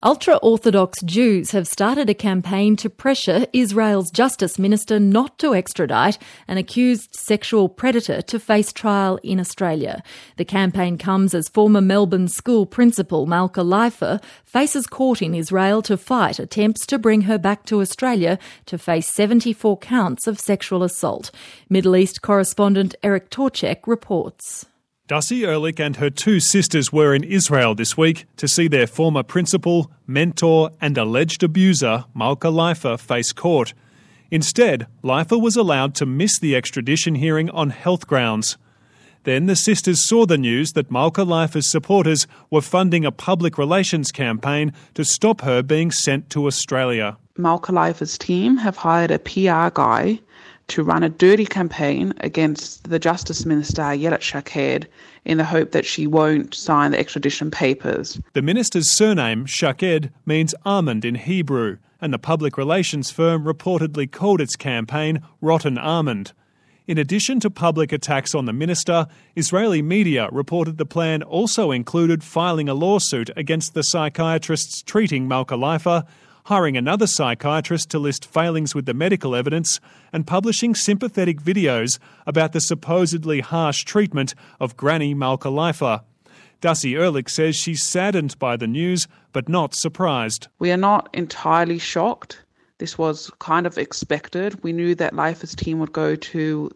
Ultra-Orthodox Jews have started a campaign to pressure Israel's Justice Minister not to extradite an accused sexual predator to face trial in Australia. The campaign comes as former Melbourne school principal Malka Leifer faces court in Israel to fight attempts to bring her back to Australia to face 74 counts of sexual assault. Middle East correspondent Eric Torchek reports. Dussie Ehrlich and her two sisters were in Israel this week to see their former principal, mentor and alleged abuser, Malka Leifer, face court. Instead, Leifer was allowed to miss the extradition hearing on health grounds. Then the sisters saw the news that Malka Leifer's supporters were funding a public relations campaign to stop her being sent to Australia. Malka Leifer's team have hired a PR guy to run a dirty campaign against the Justice Minister, Ayelet Shaked, in the hope that she won't sign the extradition papers. The minister's surname, Shaked, means almond in Hebrew, and the public relations firm reportedly called its campaign Rotten Almond. In addition to public attacks on the minister, Israeli media reported the plan also included filing a lawsuit against the psychiatrists treating Malka Leifer, hiring another psychiatrist to list failings with the medical evidence, and publishing sympathetic videos about the supposedly harsh treatment of Granny Malka Leifer. Dussie Ehrlich says she's saddened by the news, but not surprised. We are not entirely shocked. This was kind of expected. We knew that Leifer's team would go to,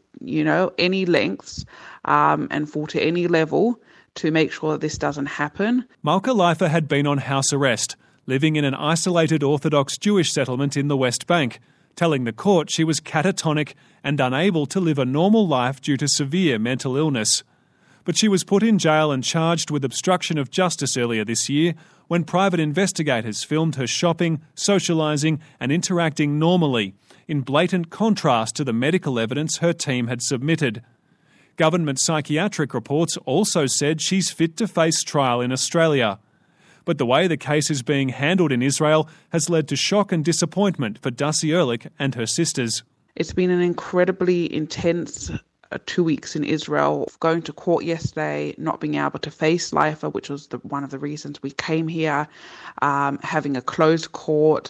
any lengths and fall to any level to make sure that this doesn't happen. Malka Leifer had been on house arrest, living in an isolated Orthodox Jewish settlement in the West Bank, telling the court she was catatonic and unable to live a normal life due to severe mental illness. But she was put in jail and charged with obstruction of justice earlier this year when private investigators filmed her shopping, socialising and interacting normally, in blatant contrast to the medical evidence her team had submitted. Government psychiatric reports also said she's fit to face trial in Australia. But the way the case is being handled in Israel has led to shock and disappointment for Dussie Ehrlich and her sisters. It's been an incredibly intense 2 weeks in Israel. Going to court yesterday, not being able to face Leifer, which was one of the reasons we came here, having a closed court,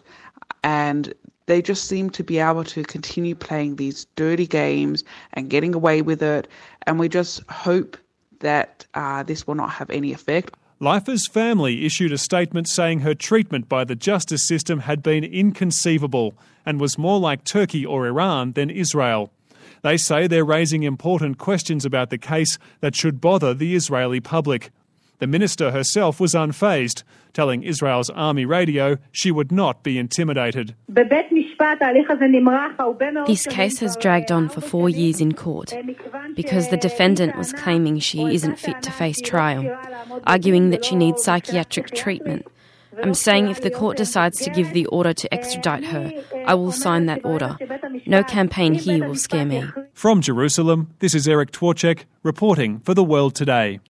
and they just seem to be able to continue playing these dirty games and getting away with it. And we just hope that this will not have any effect. Leifer's family issued a statement saying her treatment by the justice system had been inconceivable and was more like Turkey or Iran than Israel. They say they're raising important questions about the case that should bother the Israeli public. The minister herself was unfazed, telling Israel's army radio she would not be intimidated. This case has dragged on for 4 years in court because the defendant was claiming she isn't fit to face trial, arguing that she needs psychiatric treatment. I'm saying if the court decides to give the order to extradite her, I will sign that order. No campaign here will scare me. From Jerusalem, this is Eric Torchek reporting for The World Today.